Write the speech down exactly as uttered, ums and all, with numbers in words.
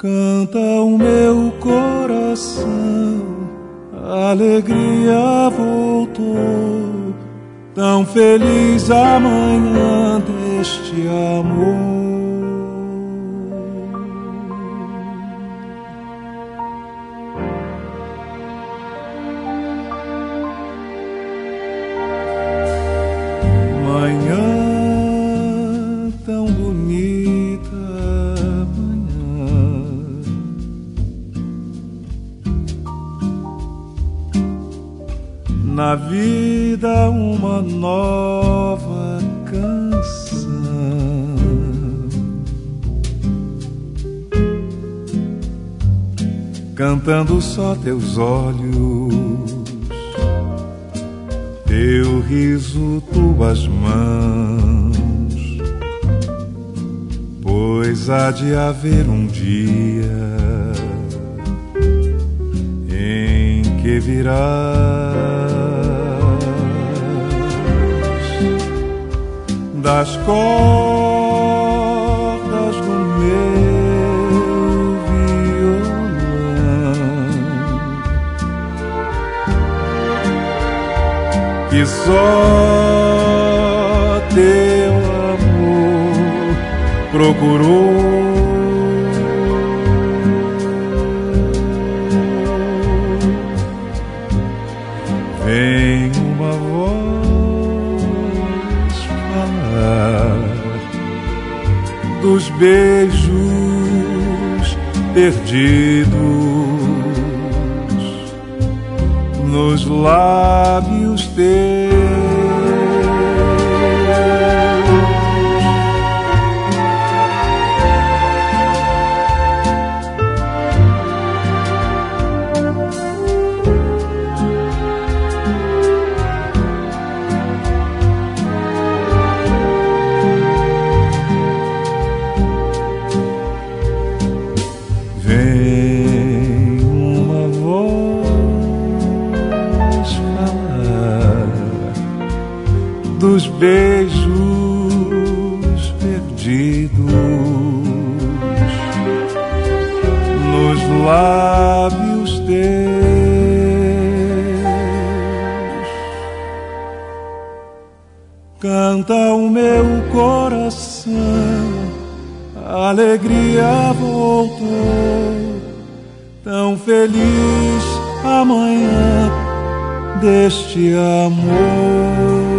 Canta o meu coração, a alegria voltou, tão feliz a manhã deste amor. Manhã tão bonita, manhã, na vida uma nova canção, cantando só teus olhos, teu riso, tuas mãos, pois há de haver um dia em que virás das cordas do meu violão, que só teu amor procurou. Vem uma voz falar dos beijos perdidos nos lábios teus. Vem uma voz falar dos beijos perdidos nos lábios teus. Canta o meu coração, a alegria voltou, tão feliz a manhã deste amor.